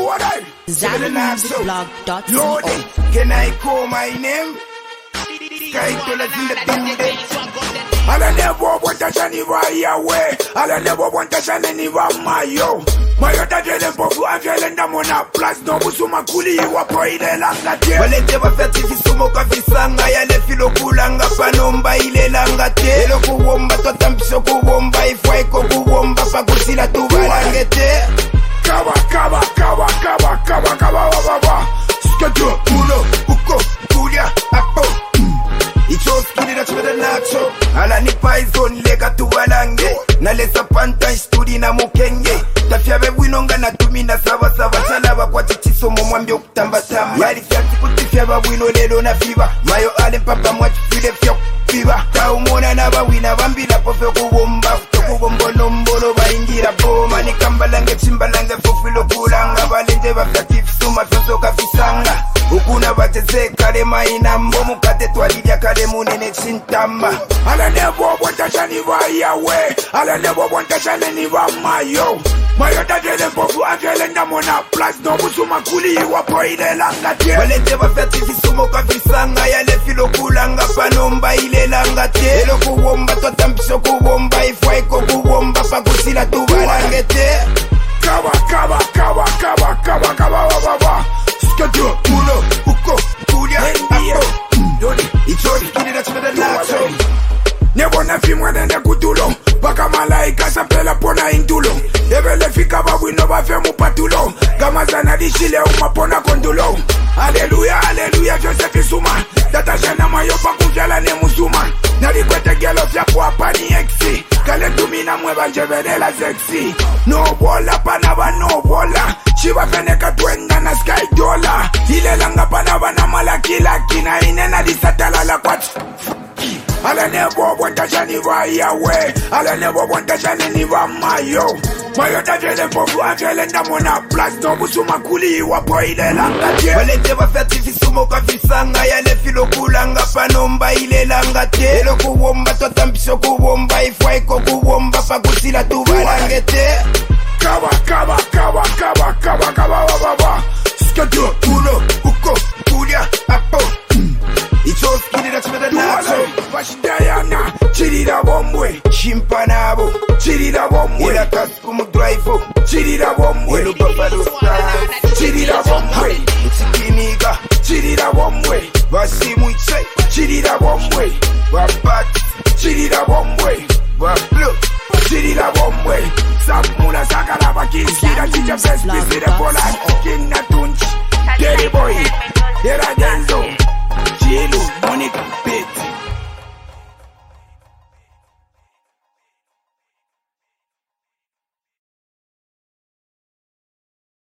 what I ZanMusicBlog.co. Lordy, can I call my name? Sky dollars in the building. I never want to send you away. I never want to send anyone my yo. Mayo tajele mpofu angele ndamona plus no musuma kuli wa poile langa te. Walete bafati fisumo ka fisanga ya le filo kulanga panomba ile langa te. Elo kuwomba totambiso kuwomba ifwa iko kuwomba pakusila tubalange te. Kawa baba. Skadro uno uko kulia apo. Icho skili na chweda nacho. Ala ni poison lega tubalange. Na lesa panta studi na mukenge. Tafia bebwinonga na tumina sawa chalaba kwa chichiso mwambie okutamba tamba. Yali fyati kutifia babwino lelo na fiba. Mayo ale papa mwachi fide fya fiba. Kaumona na bawina bambila pofe kuwomba. Kubombo nombolo baingira boma. Ni kambalange chimbalange fufilo kulanga. Balenje bafyati fisuma fyonso kafisanga. Ukuna bateze kale maina mbomu kate twalidia kale munene chintamba. Ala nebo wanta shani wa yawe. Ala nebo wanta shani wa mayo. Mayo tajele mpofu angele ndamona plus no musuma kuli wa poile langa te. Walete bafyati fisumo kafisanga ya le filo kulanga panomba ile langa te. Elo kuwomba totambiso kuwomba ifwa iko kuwomba pakusila tubalange te. Kawa baba. Skadro uno uko kulia apo. Icho skili na chweda nacho. Nebona fimwe nende kutulo. Baka malaika sapela pona indulo. Ebele fika babwino bafe mupatulo. Gama zana dishile umapona kondulo. Haleluya Joseph Suma. Tata jana mayo pa kumjala ne musuma. Nalikwete gelo fya kwa pani exi. Kale tumina mweba njebedela sexy. No bola panaba no bola. Shiva feneka tuenda na sky dollar. Ile langa panaba na malakila kina inena disatala la kwat. Ala nebo wanta shani wa yawe. Ala nebo wanta shani wa mayo. Mayo tajele mpofu angele ndamona plus no musuma kuli wa poile langa te. Walete bafyati fisumo kafisanga ya le filo kulanga panomba ile langa te. Elo kuwomba totambiso kuwomba ifwa iko kuwomba pakusila tubalange te. Kawa baba. Skadro uno uko kulia apo. Icho skili na chweda nacho. Bashidayana chirira bombwe. Chimpanabo chirira bombwe. Ila kaskumu drive. Chirira bombwe. Ilo buffalo style. Chirira bombwe. Chikiniga chirira bombwe. Basimu iche chirira bombwe. Wabat chirira bombwe. Wablo chirira bombwe. Samula sakala bakisira chicha best bisire pola. Kinna tunch Daddy boy.